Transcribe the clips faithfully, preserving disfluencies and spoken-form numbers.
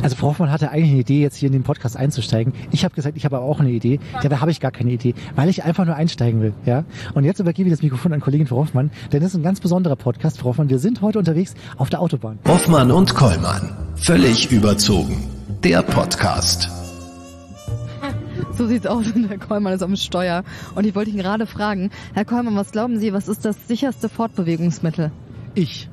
Also Frau Hoffmann hatte eigentlich eine Idee, jetzt hier in den Podcast einzusteigen. Ich habe gesagt, ich habe aber auch eine Idee. Dabei habe ich gar keine Idee, weil ich einfach nur einsteigen will. Ja. Und jetzt übergebe ich das Mikrofon an Kollegin Frau Hoffmann, denn das ist ein ganz besonderer Podcast, Frau Hoffmann. Wir sind heute unterwegs auf der Autobahn. Hoffmann und Kollmann. Völlig überzogen. Der Podcast. So sieht's aus und Herr Kollmann ist am Steuer. Und ich wollte ihn gerade fragen, Herr Kollmann, was glauben Sie, was ist das sicherste Fortbewegungsmittel? Ich.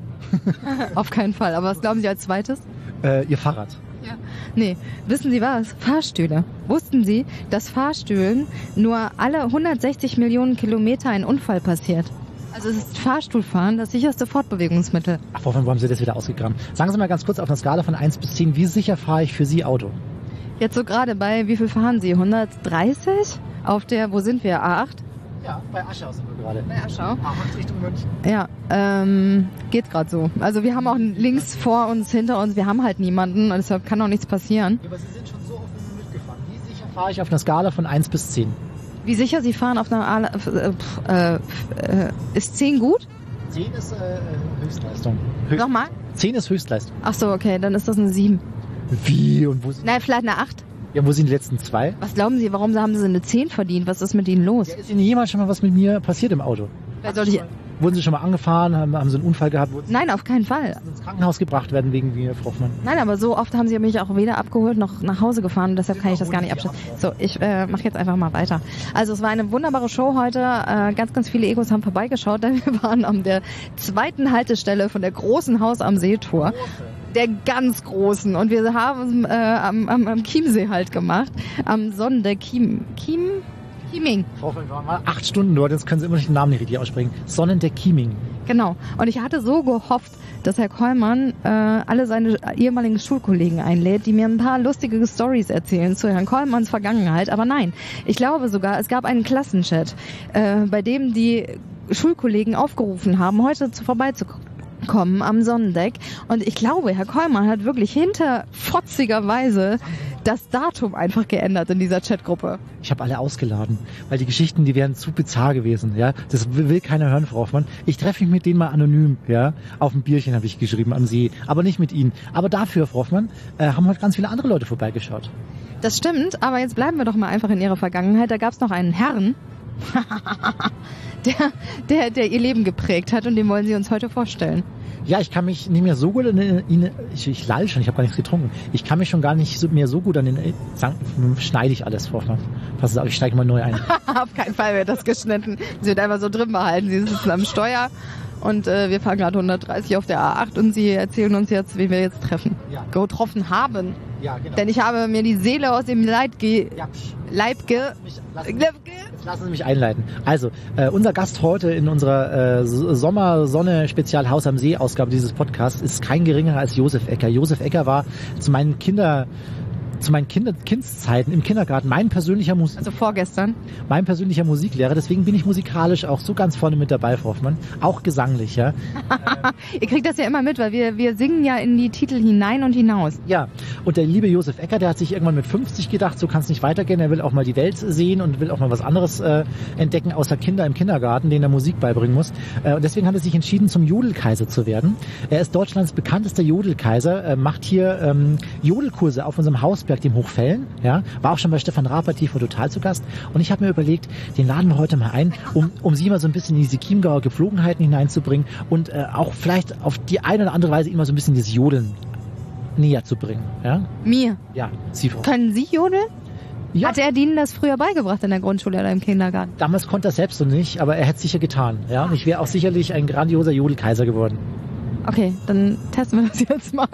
Auf keinen Fall. Aber was glauben Sie als zweites? Äh, Ihr Fahrrad. Ja. Nee, wissen Sie was? Fahrstühle. Wussten Sie, dass Fahrstühlen nur alle hundertsechzig Millionen Kilometer ein Unfall passiert? Also es ist Fahrstuhlfahren das sicherste Fortbewegungsmittel. Ach, Frau Hoffmann, wo haben Sie das wieder ausgegraben? Sagen Sie mal ganz kurz auf einer Skala von eins bis zehn, wie sicher fahre ich für Sie Auto? Jetzt so gerade bei, wie viel fahren Sie? hundertdreißig? Auf der, wo sind wir? A acht? Ja, bei Aschau sind wir gerade. Bei Aschau? A acht Richtung München. Ja, ähm, geht gerade so. Also wir haben auch links vor uns, hinter uns, wir haben halt niemanden und deshalb kann auch nichts passieren. Ja, aber Sie sind schon so oft mitgefahren. Wie sicher fahre ich auf einer Skala von eins bis zehn? Wie sicher Sie fahren auf einer A, äh, äh, äh, ist zehn gut? zehn ist äh, Höchstleistung. Höchst Nochmal? zehn ist Höchstleistung. Ach so, okay, dann ist das eine sieben. Wie? Und wo sind, Nein, vielleicht eine acht. ja, wo sind die letzten zwei? Was glauben Sie, warum haben Sie eine zehn verdient? Was ist mit Ihnen los? Ja, ist Ihnen jemals schon mal was mit mir passiert im Auto? Wer soll ich... Wurden Sie schon mal angefahren? Haben, haben Sie einen Unfall gehabt? Wurden Sie Nein, auf keinen Fall. ins Krankenhaus gebracht werden wegen mir, Frau Hoffmann? Nein, aber so oft haben Sie mich auch weder abgeholt noch nach Hause gefahren. Deshalb kann ich das gar nicht abschätzen. So, ich äh, mache jetzt einfach mal weiter. Also es war eine wunderbare Show heute. Äh, ganz, ganz viele Egos haben vorbeigeschaut, denn wir waren an der zweiten Haltestelle von der großen Haus am See-Tour. Der ganz großen. Und wir haben äh, am, am, am Chiemsee halt gemacht. Am Sonnendeck Chiem... Chiem... Chieming. Frau Hoffmann, wir waren mal acht Stunden dort, jetzt können Sie immer noch den Namen nicht richtig aussprechen. Sonnendeck Chieming. Genau. Und ich hatte so gehofft, dass Herr Kollmann äh, alle seine ehemaligen Schulkollegen einlädt, die mir ein paar lustige Stories erzählen zu Herrn Kollmanns Vergangenheit. Aber nein, ich glaube sogar, es gab einen Klassenchat, äh, bei dem die Schulkollegen aufgerufen haben, heute zu vorbeizukommen. kommen am Sonnendeck. Und ich glaube, Herr Kollmann hat wirklich hinterfotzigerweise das Datum einfach geändert in dieser Chatgruppe. Ich habe alle ausgeladen, weil die Geschichten, die wären zu bizarr gewesen. Ja, das will keiner hören, Frau Hoffmann. Ich treffe mich mit denen mal anonym. Ja, auf ein Bierchen habe ich geschrieben am See, aber nicht mit Ihnen. Aber dafür, Frau Hoffmann, äh, haben heute ganz viele andere Leute vorbeigeschaut. Das stimmt, aber jetzt bleiben wir doch mal einfach in Ihrer Vergangenheit. Da gab es noch einen Herrn, der, der, der Ihr Leben geprägt hat und den wollen Sie uns heute vorstellen. Ja, ich kann mich nicht mehr so gut an ihn, ich, ich lall schon, ich habe gar nichts getrunken. Ich kann mich schon gar nicht so, mehr so gut an den, sagen, schneide ich alles, Frau Hoffmann. Pass auf, ich steige mal neu ein. Auf keinen Fall wird das geschnitten. Sie wird einfach so drin behalten. Sie sitzen am Steuer und äh, wir fahren gerade hundertdreißig auf der A acht und Sie erzählen uns jetzt, wen wir jetzt treffen. Ja. Getroffen haben. Ja, genau. Denn ich habe mir die Seele aus dem Leib ge... Ja. Leib ge... Lassen, mich, lassen, jetzt lassen Sie mich einleiten. Also, äh, unser Gast heute in unserer äh, Sommersonne-Spezial-Haus am See-Ausgabe dieses Podcasts ist kein geringerer als Josef Ecker. Josef Ecker war zu meinen Kinder... zu meinen Kinder Kindszeiten im Kindergarten mein persönlicher Musik also vorgestern mein persönlicher Musiklehrer, deswegen bin ich musikalisch auch so ganz vorne mit dabei, Frau Hoffmann, auch gesanglich, ja. Ihr kriegt das ja immer mit, weil wir wir singen ja in die Titel hinein und hinaus. Ja, und der liebe Josef Ecker, der hat sich irgendwann mit fünfzig gedacht, so kann es nicht weitergehen, er will auch mal die Welt sehen und will auch mal was anderes äh, entdecken, außer Kinder im Kindergarten, denen er Musik beibringen muss. Äh, und deswegen hat er sich entschieden, zum Jodelkaiser zu werden. Er ist Deutschlands bekanntester Jodelkaiser, äh, macht hier ähm, Jodelkurse auf unserem Haus dem Hochfällen, ja, war auch schon bei Stefan Raper T V Total zu Gast und ich habe mir überlegt, den laden wir heute mal ein, um, um Sie mal so ein bisschen in diese Chiemgauer Gepflogenheiten hineinzubringen und äh, auch vielleicht auf die eine oder andere Weise immer so ein bisschen das Jodeln näher zu bringen, ja? Mir? Ja, Sie, Frau. Können Sie jodeln? Ja. Hat er Ihnen das früher beigebracht in der Grundschule oder im Kindergarten? Damals konnte er selbst so nicht, aber er hätte es sicher getan, ja, und ich wäre auch sicherlich ein grandioser Jodelkaiser geworden. Okay, dann testen wir das jetzt mal.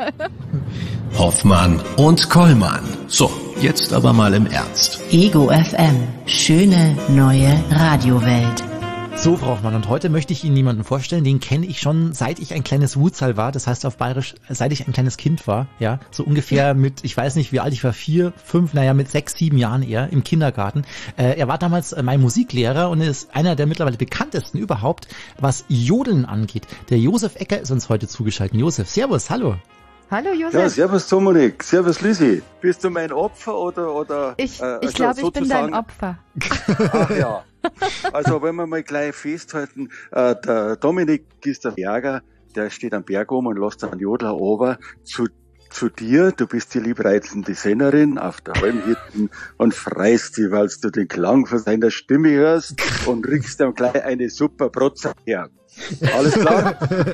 Hoffmann und Kollmann. So, jetzt aber mal im Ernst. Ego F M. Schöne neue Radiowelt. So, Frau Hoffmann, und heute möchte ich Ihnen jemanden vorstellen, den kenne ich schon, seit ich ein kleines Wutzal war, das heißt auf Bayerisch, seit ich ein kleines Kind war, ja, so ungefähr mit, ich weiß nicht, wie alt ich war, vier, fünf, naja, mit sechs, sieben Jahren eher, im Kindergarten. Äh, er war damals äh, mein Musiklehrer und ist einer der mittlerweile bekanntesten überhaupt, was Jodeln angeht. Der Josef Ecker ist uns heute zugeschaltet. Josef, servus, hallo. Hallo Josef. Ja, servus Dominik, servus Lisi. Bist du mein Opfer oder... oder ich äh, ich glaube, ich bin dein Opfer. Ach ja. Also wenn wir mal gleich festhalten, äh, der Dominik ist der Berger, der steht am Berg oben und lässt einen Jodler runter zu zu dir. Du bist die liebreizende Sängerin auf der Halmhütten und freust dich, weil du den Klang von seiner Stimme hörst und riechst dann gleich eine super Brotze her. Alles klar?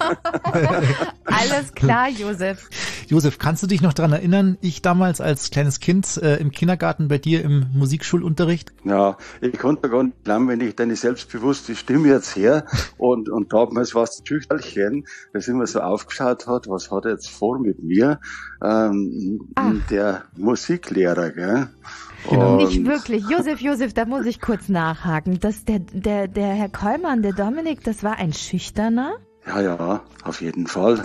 Alles klar, Josef. Josef, kannst du dich noch daran erinnern, ich damals als kleines Kind äh, im Kindergarten bei dir im Musikschulunterricht? Ja, ich konnte gar nicht glauben, wenn ich deine selbstbewusste Stimme jetzt her und, und damals war es Schüchterchen, das immer so aufgeschaut hat, was hat er jetzt vor mit mir? Ähm, der Musiklehrer, gell? Genau. Nicht wirklich. Josef, Josef, da muss ich kurz nachhaken. Das, der, der, der Herr Kollmann, der Dominik, das war ein Schüchterner? Ja, ja, auf jeden Fall.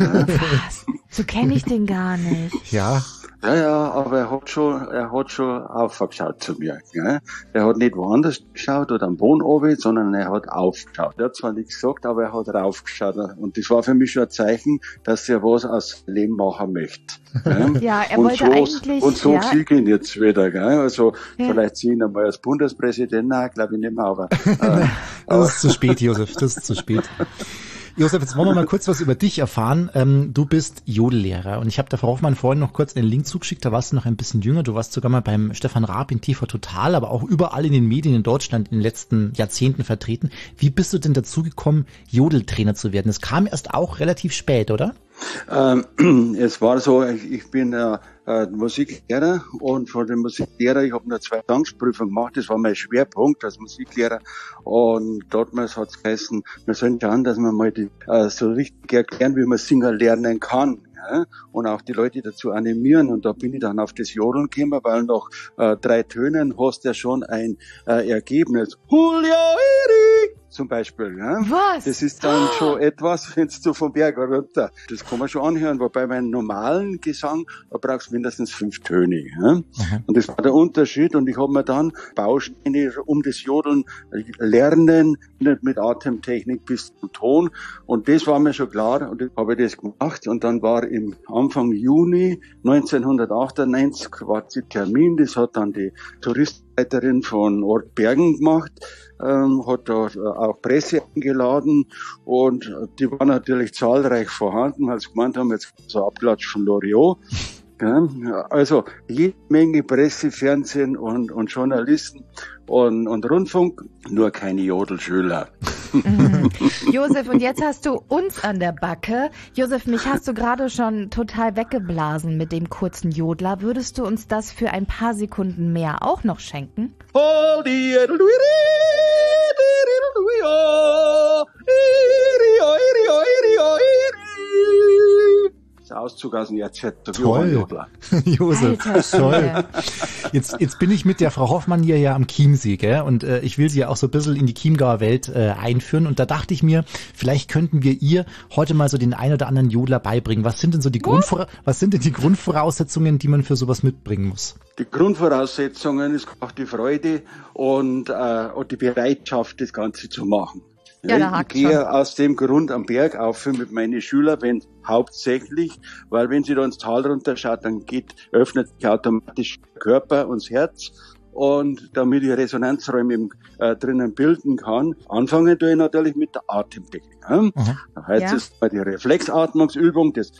Was? So kenne ich den gar nicht. Ja. Ja, ja, aber er hat schon, er hat schon aufgeschaut zu mir. Gell? Er hat nicht woanders geschaut oder am Boden oben, sondern er hat aufgeschaut. Er hat zwar nichts gesagt, aber er hat raufgeschaut. Und das war für mich schon ein Zeichen, dass er was aus dem Leben machen möchte. Gell? Ja, er und wollte so, eigentlich... Und so ja, sehe ich ihn jetzt wieder. Gell? Also ja. vielleicht sehe ich ihn einmal als Bundespräsident. Nein, glaube ich nicht mehr, aber... Äh, das ist zu spät, Josef, das ist zu spät. Josef, jetzt wollen wir mal kurz was über dich erfahren. Ähm, du bist Jodellehrer und ich habe der Frau Hoffmann vorhin noch kurz den Link zugeschickt, da warst du noch ein bisschen jünger. Du warst sogar mal beim Stefan Raab in T V Total, aber auch überall in den Medien in Deutschland in den letzten Jahrzehnten vertreten. Wie bist du denn dazu gekommen, Jodeltrainer zu werden? Es kam erst auch relativ spät, oder? Ähm, es war so, ich, ich bin äh, äh, Musiklehrer und von dem Musiklehrer, ich habe eine Zweitangsprüfung gemacht, das war mein Schwerpunkt als Musiklehrer und damals hat es geheißen, wir sollen schauen, dass wir mal die, äh, so richtig erklären, wie man singen lernen kann. Ja, und auch die Leute dazu animieren. Und da bin ich dann auf das Jodeln gekommen, weil nach äh, drei Tönen hast du ja schon ein äh, Ergebnis. Julia Eri zum Beispiel. Ja. Was? Das ist dann schon etwas, wenn du vom Berg runter. Das kann man schon anhören, wobei beim normalen Gesang da brauchst du mindestens fünf Töne. Ja. Mhm. Und das war der Unterschied. Und ich habe mir dann Bausteine um das Jodeln lernen, nicht mit Atemtechnik bis zum Ton. Und das war mir schon klar. Und dann habe ich das gemacht. Und dann war im Anfang Juni neunzehnhundertachtundneunzig war der Termin. Das hat dann die Touristenleiterin von Ort Bergen gemacht. Ähm, hat da auch Presse eingeladen und die waren natürlich zahlreich vorhanden, weil sie gemeint haben, jetzt so Abklatsch von Loriot. Also jede Menge Presse, Fernsehen und, und Journalisten und, und Rundfunk, nur keine Jodelschüler. Mhm. Josef, und jetzt hast du uns an der Backe. Josef, mich hast du gerade schon total weggeblasen mit dem kurzen Jodler. Würdest du uns das für ein paar Sekunden mehr auch noch schenken? Auszug aus dem Erzählung. Toll, Josef, Alter, toll. Jetzt, jetzt bin ich mit der Frau Hoffmann hier ja am Chiemsee, gell? Und äh, ich will sie ja auch so ein bisschen in die Chiemgauer Welt äh, einführen. Und da dachte ich mir, vielleicht könnten wir ihr heute mal so den ein oder anderen Jodler beibringen. Was sind denn so die Grundvora- was sind denn die Grundvoraussetzungen, die man für sowas mitbringen muss? Die Grundvoraussetzungen ist auch die Freude und, äh, und die Bereitschaft, das Ganze zu machen. Ja, da ich hakt gehe schon. aus dem Grund am Berg auf mit meinen Schülern, wenn hauptsächlich, weil wenn sie da ins Tal runterschaut, dann geht, öffnet sich automatisch der Körper und das Herz. Und damit ich Resonanzräume im, äh, drinnen bilden kann, anfangen tue ich natürlich mit der Atemtechnik. Ja? Mhm. Das heißt, Ja. das ist mal die Reflexatmungsübung, das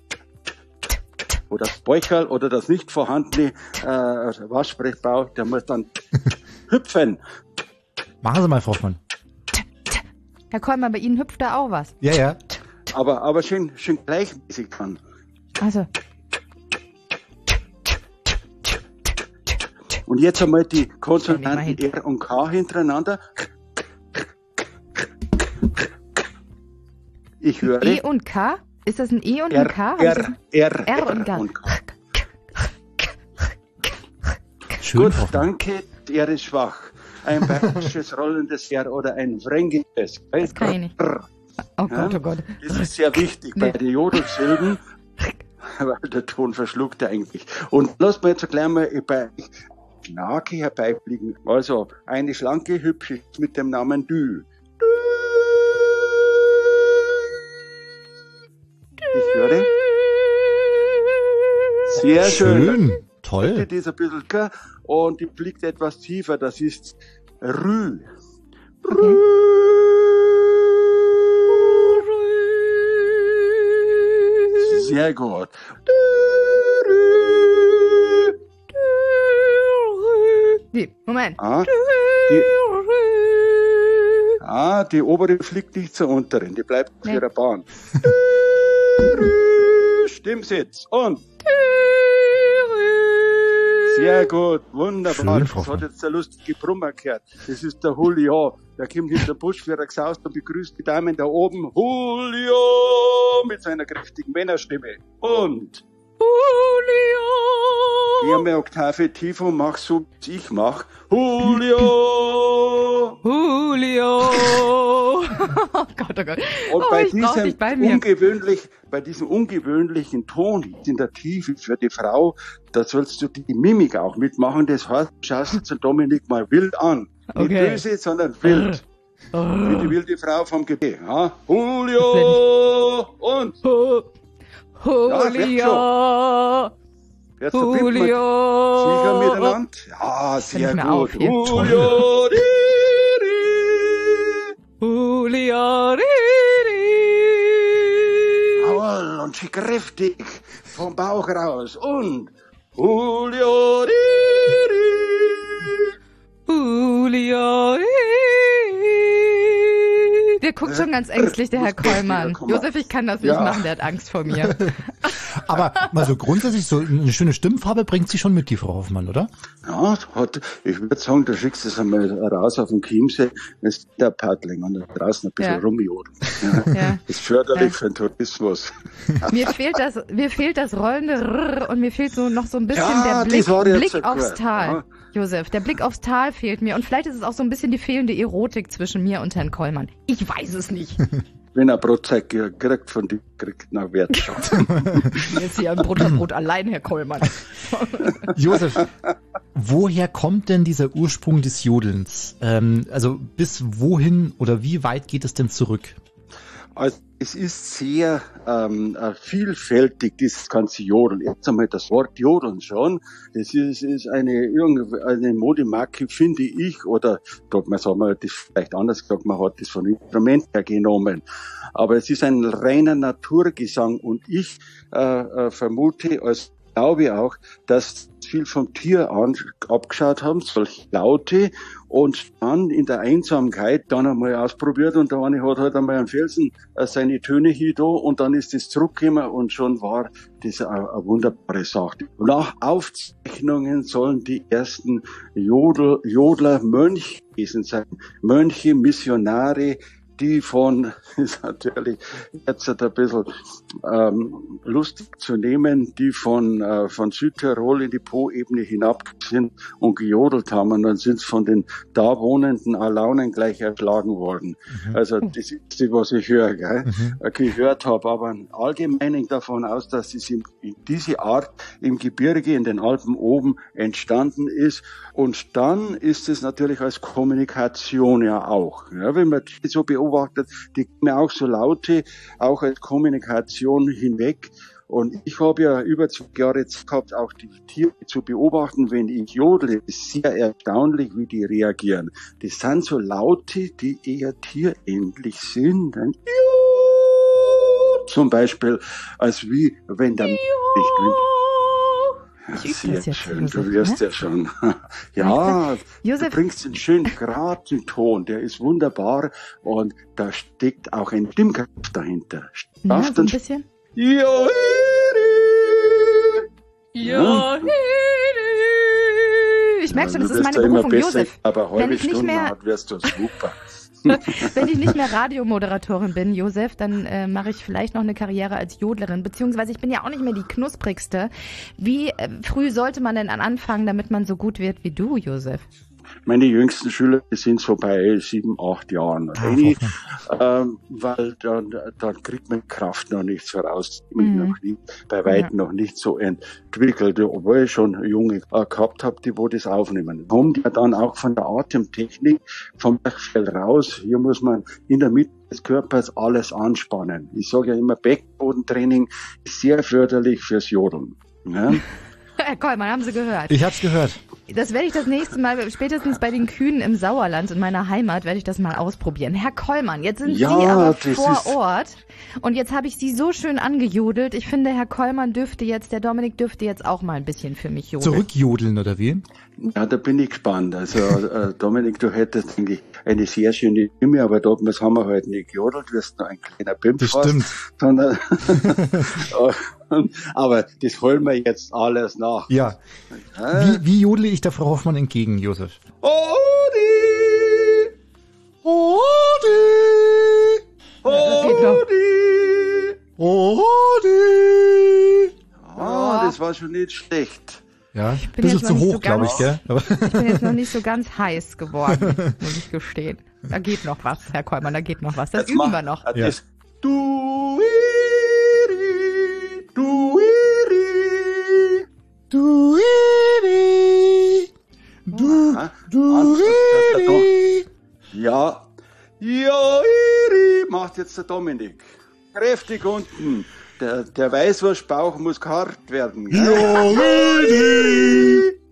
oder das Bäucherl oder das nicht vorhandene äh, Waschsprechbau, der muss dann hüpfen. Machen Sie mal, Frau Hoffmann. Herr Kollmann, bei Ihnen hüpft da auch was. Ja, ja. Aber, aber schön, schön gleichmäßig dann. Also, Und jetzt einmal die Ja, nicht mal Konsonanten hin. R und K hintereinander. Ich höre E und K? Ist das ein E und R, ein K? Hab ich das- R, R, R und K. K. Schön, Gut, Frau Hoffmann. danke, die R ist schwach. Ein bayerisches rollendes R oder ein fränkisches. Das kann ich nicht. Oh Gott, oh Gott. Das ist sehr wichtig bei den Jodelsilben, weil der Ton verschluckt er eigentlich. Und lass mir jetzt gleich mal bei Knake herbeifliegen. Also eine schlanke, hübsche mit dem Namen Dü. Ich höre. Sehr schön. Schön. Toll. Die ist ein bisschen klar und die fliegt etwas tiefer. Das ist Rü. Okay. Sehr gut. Moment. Ah, die, ah, die obere fliegt nicht zur unteren, die bleibt auf Nee. ihrer Bahn. Stimmsitz und sehr gut, wunderbar. Schön, Das Frau hat jetzt der lustige Brummer gehört. Das ist der Julio. Der kommt hinter den Busch, wie er gesaust und begrüßt die Damen da oben. Julio mit seiner kräftigen Männerstimme. Und Julio. geh einmal Oktave tief und mach so, wie ich mach. Julio. Julio. Oh Gott, oh Gott. Und Oh, bei ich brauch diesem dich bei mir. ungewöhnlich, bei diesem ungewöhnlichen Ton in der Tiefe für die Frau, da sollst du die Mimik auch mitmachen. Das heißt, schaust du zu Dominik mal wild an. Nicht Okay. böse, sondern wild. Wie die wilde Frau vom Gebet. Ja? Julio und Julio. jetzt verbindet man Sieger Julio. miteinander. Ja, sehr mir gut. auf hier. Julio. Julio. Jawohl, und sie kräftig vom Bauch raus. Und Julio. Julio. Der guckt schon ganz ängstlich, der Herr Kollmann. Komm mal. Josef, ich kann das nicht Ja. machen, der hat Angst vor mir. Aber mal so grundsätzlich, so eine schöne Stimmfarbe bringt sie schon mit, die Frau Hoffmann, oder? Ja, hat, ich würde sagen, du schickst es einmal raus auf den Chiemsee, wenn es der Paddling und da draußen ein bisschen Ja. rumjodeln. Ja. Ja. Das ist förderlich Ja. für den Tourismus. Mir fehlt das, mir fehlt das rollende Rrrr und mir fehlt so noch so ein bisschen Ja, der Blick, das war jetzt Blick so aufs gut, Tal. ja. Josef, der Blick aufs Tal fehlt mir und vielleicht ist es auch so ein bisschen die fehlende Erotik zwischen mir und Herrn Kollmann. Ich weiß es nicht. Wenn er Brotzeit kriegt von dir, kriegt er Wert schon. Jetzt hier ein Butterbrot allein, Herr Kollmann. Josef, woher kommt denn dieser Ursprung des Jodelns? Ähm, also bis wohin oder wie weit geht es denn zurück? Also es ist sehr ähm, äh, vielfältig, dieses ganze Jodeln. Jetzt einmal das Wort Jodeln schon. Das ist, ist eine, irgendwie eine Modemarke, finde ich, oder dort man sagen wir das vielleicht anders gesagt, man hat das von Instrument her genommen. Aber es ist ein reiner Naturgesang und ich äh, äh, vermute, als glaube auch, dass viel vom Tier an, abgeschaut haben, solche Laute, und dann in der Einsamkeit dann einmal ausprobiert und der eine hat halt einmal am Felsen äh, seine Töne hier da und dann ist das zurückgekommen und schon war das eine, eine wunderbare Sache. Nach Aufzeichnungen sollen die ersten Jodel, Jodler Mönche gewesen sein. Mönche, Missionare, die von, ist natürlich jetzt ein bisschen ähm, lustig zu nehmen, die von äh, von Südtirol in die Po-Ebene hinab sind und gejodelt haben. Und dann sind sie von den da wohnenden Alaunen gleich erschlagen worden. Mhm. Also das ist das, was ich höre, gell? Mhm. gehört habe. Aber allgemein ging davon aus, dass es in, in diese Art im Gebirge, in den Alpen oben entstanden ist. Und dann ist es natürlich als Kommunikation ja auch. Ja, wenn man die so beobachtet, die kommen auch so Laute, auch als Kommunikation hinweg. Und ich habe ja über zwei Jahre Zeit gehabt, auch die Tiere zu beobachten. Wenn ich jodle, ist sehr erstaunlich, wie die reagieren. Das sind so Laute, die eher tierähnlich sind. Zum Beispiel, als wie wenn der Mensch nicht Ich übe sehr das jetzt, schön, Josef, du wirst ne? ja schon. Ja, Josef, du bringst einen schönen geraden Ton, der ist wunderbar und da steckt auch ein Stimmkraft dahinter. ja, Kraft so ein und bisschen. Ja, Ja. Ich merke schon, das du ist wirst meine ja immer Berufung, besser, Josef. aber Wenn halbe ich nicht Stunde mehr- hat, wirst du super. Wenn ich nicht mehr Radiomoderatorin bin, Josef, dann äh, mache ich vielleicht noch eine Karriere als Jodlerin, beziehungsweise ich bin ja auch nicht mehr die knusprigste. Wie äh, früh sollte man denn anfangen, damit man so gut wird wie du, Josef? Meine jüngsten Schüler sind so bei sieben, acht Jahren. Ah, ähm, weil dann, dann kriegt man Kraft noch nicht so raus. Mhm. Noch nicht, bei weitem ja. noch nicht so entwickelt, obwohl ich schon Junge äh, gehabt habe, die wo das aufnehmen. Kommt ja dann auch von der Atemtechnik vom Zwerchfell raus. Hier muss man in der Mitte des Körpers alles anspannen. Ich sage ja immer, Beckenbodentraining ist sehr förderlich fürs Jodeln. Ja? Herr Kollmann, haben Sie gehört? Ich hab's gehört. Das werde ich das nächste Mal, spätestens bei den Kühen im Sauerland in meiner Heimat, werde ich das mal ausprobieren. Herr Kollmann, jetzt sind Ja, Sie aber das vor ist- Ort und jetzt habe ich Sie so schön angejodelt. Ich finde, Herr Kollmann dürfte jetzt, der Dominik dürfte jetzt auch mal ein bisschen für mich jodeln. Zurückjodeln, oder wie? Ja, da bin ich gespannt. Also, äh, Dominik, du hättest eigentlich eine sehr schöne Stimme, aber damals haben wir halt nicht gejodelt, du wirst noch ein kleiner Pimp Das fast, stimmt. sondern, aber das holen wir jetzt alles nach. Ja. Wie, wie jodle ich der Frau Hoffmann entgegen, Josef? Odi! Odi! Das geht noch. Odi! Ah, das war schon nicht schlecht. Ja, ein bin bisschen jetzt zu noch nicht hoch, so glaube ich, ganz- gell? Aber Ich bin jetzt noch nicht so ganz heiß geworden, muss ich gestehen. Da geht noch was, Herr Kollmann, da geht noch was. Das Jetzt üben mach- wir noch. Das Ja. ist du iri, du iri. du iri, du, Ah, du Hans, das ist der iri. Ja, ja, iri, macht jetzt der Dominik. Kräftig unten. Der, der Weißwurstbauch muss hart werden. Gell? Joredi,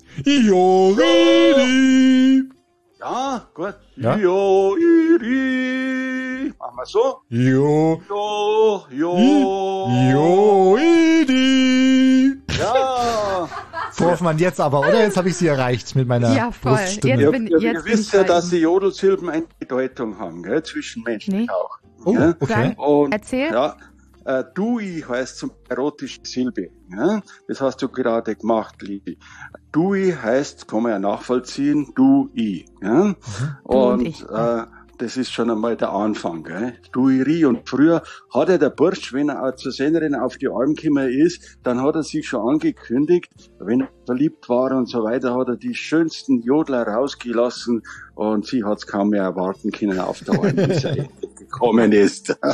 Joredi, Ja, gut. Ja. Ja, iri. Machen wir so. Jo, Ja, ja. Joredi. Ja. Frau Hoffmann, jetzt aber, oder? Jetzt habe ich Sie erreicht mit meiner Ja, voll. Bruststimme. Ihr, bin- ihr, jetzt ihr bin wisst ich ja, bei dass Ihnen. die Jodelsilben eine Bedeutung haben, gell? Zwischenmenschlich Nee. auch. Oh, Ja? okay. Und, Erzähl. Ja, äh, Dui heißt zum erotische Silbe. Ja? Das hast du gerade gemacht, Liebe. Dui heißt, kann man ja nachvollziehen, du-i. Ja? Du und Und ich. äh, das ist schon einmal der Anfang. Gell? Duiri. Und früher hat ja der Bursch, wenn er auch zur Sängerin auf die Alm gekommen ist, dann hat er sich schon angekündigt, wenn er verliebt war und so weiter, hat er die schönsten Jodler rausgelassen und sie hat es kaum mehr erwarten können auf der Alm, bis er endlich gekommen ist. Ja.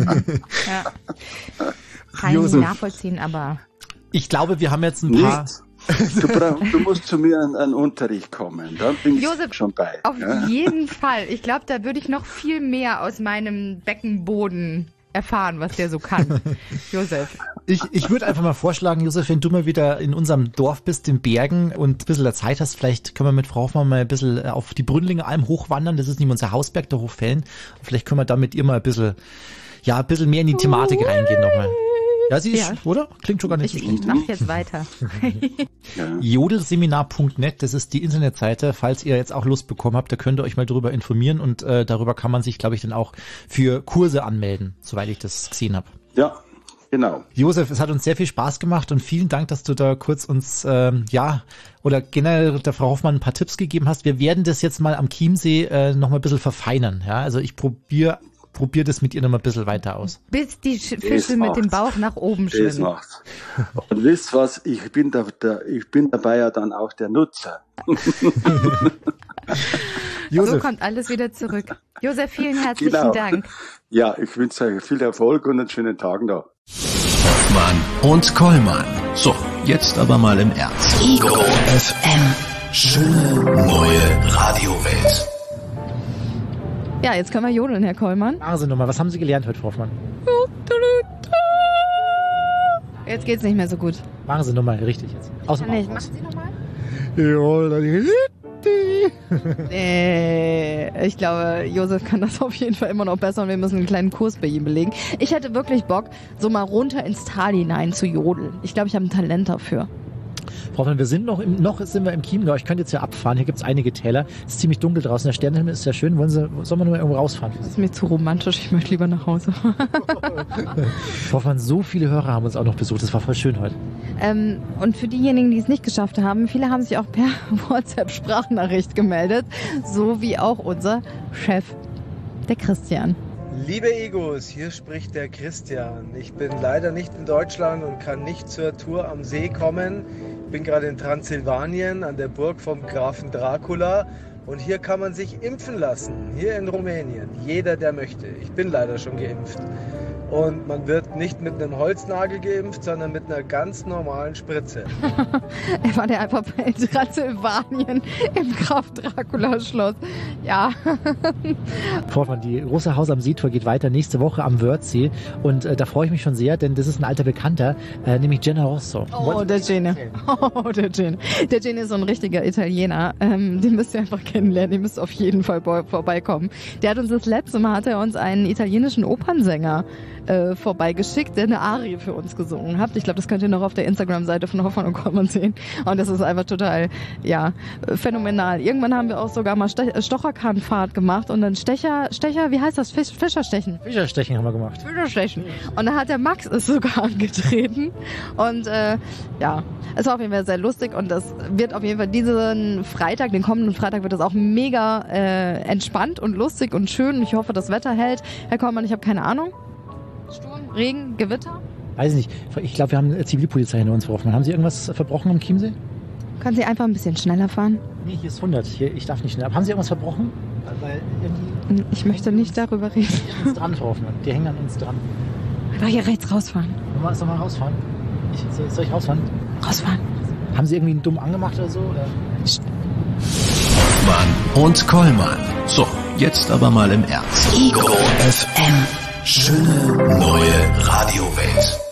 Kann ich Josef. nicht nachvollziehen, aber Ich glaube, wir haben jetzt ein paar... Nicht? Du, brauch, du musst zu mir an, an Unterricht kommen, dann bin ich Josef, schon bei. auf ja? jeden Fall. Ich glaube, da würde ich noch viel mehr aus meinem Beckenboden erfahren, was der so kann. Josef. Ich, ich würde einfach mal vorschlagen, Josef, wenn du mal wieder in unserem Dorf bist, in Bergen und ein bisschen der Zeit hast, vielleicht können wir mit Frau Hoffmann mal ein bisschen auf die Brünnlinger Alm hochwandern. Das ist nicht unser Hausberg, der Hochfällen. Vielleicht können wir da mit ihr mal ein bisschen, ja, ein bisschen mehr in die Thematik reingehen nochmal. Ja, sie ist, Ja. oder? Klingt schon gar nicht Ich, so schlecht. ich mach jetzt weiter. Ja. Jodelseminar punkt net, das ist die Internetseite. Falls ihr jetzt auch Lust bekommen habt, da könnt ihr euch mal drüber informieren und äh, darüber kann man sich, glaube ich, dann auch für Kurse anmelden, soweit ich das gesehen habe. Ja, genau. Josef, es hat uns sehr viel Spaß gemacht und vielen Dank, dass du da kurz uns, ähm, ja, oder generell der Frau Hoffmann ein paar Tipps gegeben hast. Wir werden das jetzt mal am Chiemsee äh, noch mal ein bisschen verfeinern. Ja, also ich probiere probier das mit ihr noch mal ein bisschen weiter aus. Bis die Sch- Fische mit dem macht's. Bauch nach oben Das schwimmen. macht's. Und wisst was, ich bin da, der, ich bin dabei ja dann auch der Nutzer. So Josef, kommt alles wieder zurück. Josef, vielen herzlichen Genau. Dank. Ja, ich wünsche euch viel Erfolg und einen schönen Tag noch. Hoffmann und Kollmann. So, jetzt aber mal im Ernst. Ego F M. Schöne neue Radiowelt. Ja, jetzt können wir jodeln, Herr Kollmann. Machen Sie nochmal, was haben Sie gelernt heute, Frau Hoffmann? Jetzt geht's nicht mehr so gut. Machen Sie nochmal, richtig jetzt. Aus dem Nee, Bauch machen raus. Sie nochmal? Ja, Äh, ich glaube, Josef kann das auf jeden Fall immer noch besser und wir müssen einen kleinen Kurs bei ihm belegen. Ich hätte wirklich Bock, so mal runter ins Tal hinein zu jodeln. Ich glaube, ich habe ein Talent dafür. Frau Hoffmann, wir sind noch im, noch sind wir im Chiemgau. Ich könnte jetzt ja abfahren. Hier gibt es einige Täler. Es ist ziemlich dunkel draußen. Der Sternenhimmel ist sehr schön. Wollen Sie, sollen wir nur mal irgendwo rausfahren? Das ist mir zu romantisch. Ich möchte lieber nach Hause. Frau Hoffmann, so viele Hörer haben uns auch noch besucht. Das war voll schön heute. ähm, und für diejenigen, die es nicht geschafft haben, viele haben sich auch per WhatsApp-Sprachnachricht gemeldet. So wie auch unser Chef, der Christian. Liebe Egos, hier spricht der Christian. Ich bin leider nicht in Deutschland und kann nicht zur Tour am See kommen. Ich bin gerade in Transsilvanien an der Burg vom Grafen Dracula und hier kann man sich impfen lassen, hier in Rumänien. Jeder, der möchte. Ich bin leider schon geimpft. und man wird nicht mit einem Holznagel geimpft, sondern mit einer ganz normalen Spritze. Er war der einfach bei Transsilvanien im Graf Dracula Schloss. Ja. Fortmann, die große Haus am See-Tour geht weiter nächste Woche am Wörthsee und äh, da freue ich mich schon sehr, denn das ist ein alter Bekannter, äh, nämlich Gene Rosso. Oh, der Gene. Oh, der Gene. Der Gene ist so ein richtiger Italiener. Ähm, den müsst ihr einfach kennenlernen. Den müsst ihr auf jeden Fall vorbeikommen. Der hat uns das letzte Mal, hat er uns einen italienischen Opernsänger äh, vorbeigeschickt, der eine Arie für uns gesungen hat. Ich glaube, das könnt ihr noch auf der Instagram-Seite von Hoffmann und Kollmann sehen. Und das ist einfach total, ja, phänomenal. Irgendwann haben wir auch sogar mal Ste- Stocherkahnfahrt gemacht und dann Stecher, Stecher, wie heißt das? Fisch, Fischerstechen. Fischerstechen haben wir gemacht. Fischerstechen. Und da hat der Max es sogar angetreten. Und äh, ja, es war auf jeden Fall sehr lustig und das wird auf jeden Fall diesen Freitag, den kommenden Freitag wird das auch mega äh, entspannt und lustig und schön. Ich hoffe, das Wetter hält. Herr Kollmann, ich habe keine Ahnung. Sturm, Regen, Gewitter? Weiß ich nicht. Ich glaube, wir haben eine Zivilpolizei hinter uns geworfen. Haben Sie irgendwas verbrochen am Chiemsee? Können Sie einfach ein bisschen schneller fahren? Nee, hier ist hundert. Hier, ich darf nicht schneller. Haben Sie irgendwas verbrochen? Weil irgendwie... Ich möchte nicht darüber reden. Die uns dran drauf, ne? Die hängen an uns dran. Einfach hier rechts rausfahren. Sollen wir rausfahren? Ich, soll ich rausfahren? Rausfahren. Haben Sie irgendwie einen dumm angemacht oder so? Oder? Hoffmann und Kollmann. So, jetzt aber mal im Ernst. Ego F M. Schöne neue Radiowelt.